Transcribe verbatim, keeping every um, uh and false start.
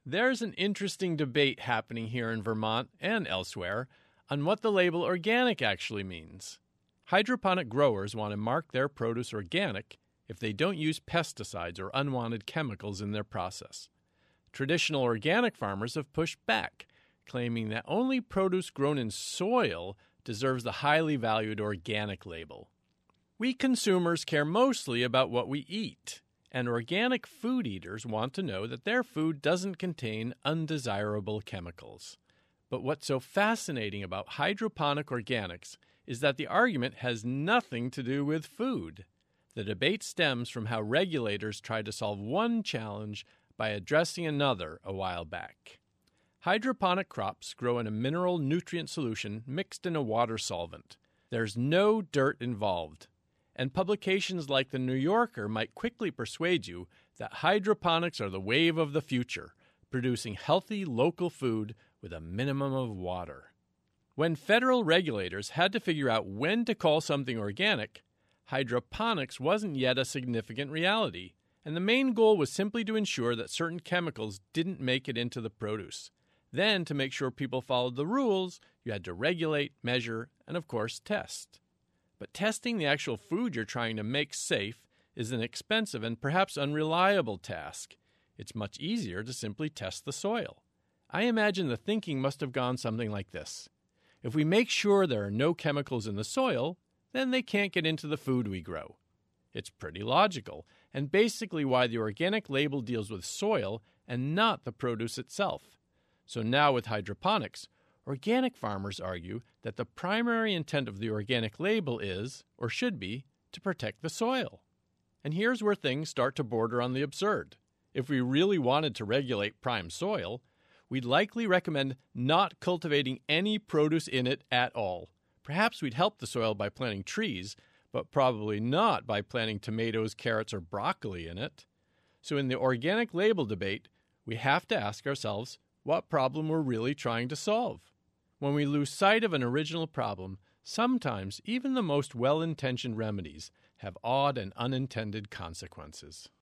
There's an interesting debate happening here in Vermont and elsewhere on what the label organic actually means. Hydroponic growers want to mark their produce organic if they don't use pesticides or unwanted chemicals in their process. Traditional organic farmers have pushed back, claiming that only produce grown in soil deserves the highly valued organic label. We consumers care mostly about what we eat, and organic food eaters want to know that their food doesn't contain undesirable chemicals. But what's so fascinating about hydroponic organics is that the argument has nothing to do with food. The debate stems from how regulators tried to solve one challenge by addressing another a while back. Hydroponic crops grow in a mineral nutrient solution mixed in a water solvent. There's no dirt involved, and publications like The New Yorker might quickly persuade you that hydroponics are the wave of the future, producing healthy local food with a minimum of water. When federal regulators had to figure out when to call something organic, hydroponics wasn't yet a significant reality, and the main goal was simply to ensure that certain chemicals didn't make it into the produce. Then, to make sure people followed the rules, you had to regulate, measure, and of course, test. But testing the actual food you're trying to make safe is an expensive and perhaps unreliable task. It's much easier to simply test the soil. I imagine the thinking must have gone something like this. If we make sure there are no chemicals in the soil, then they can't get into the food we grow. It's pretty logical, and basically why the organic label deals with soil and not the produce itself. So now with hydroponics, organic farmers argue that the primary intent of the organic label is, or should be, to protect the soil. And here's where things start to border on the absurd. If we really wanted to regulate prime soil, we'd likely recommend not cultivating any produce in it at all. Perhaps we'd help the soil by planting trees, but probably not by planting tomatoes, carrots, or broccoli in it. So in the organic label debate, we have to ask ourselves what problem we're really trying to solve. When we lose sight of an original problem, sometimes even the most well-intentioned remedies have odd and unintended consequences.